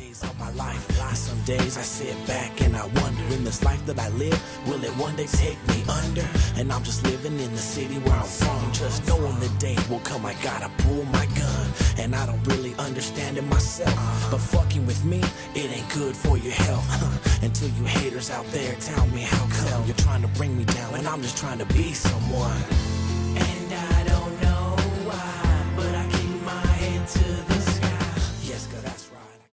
days of my life. Some days I sit back and I wonder, in this life that I live, will it one day take me under? And I'm just living in the city where I'm from, just knowing the day will come I gotta pull my gun. And I don't really understand it myself, but fucking with me, it ain't good for your health. Until you haters out there tell me how come you're trying to bring me down when I'm just trying to be someone.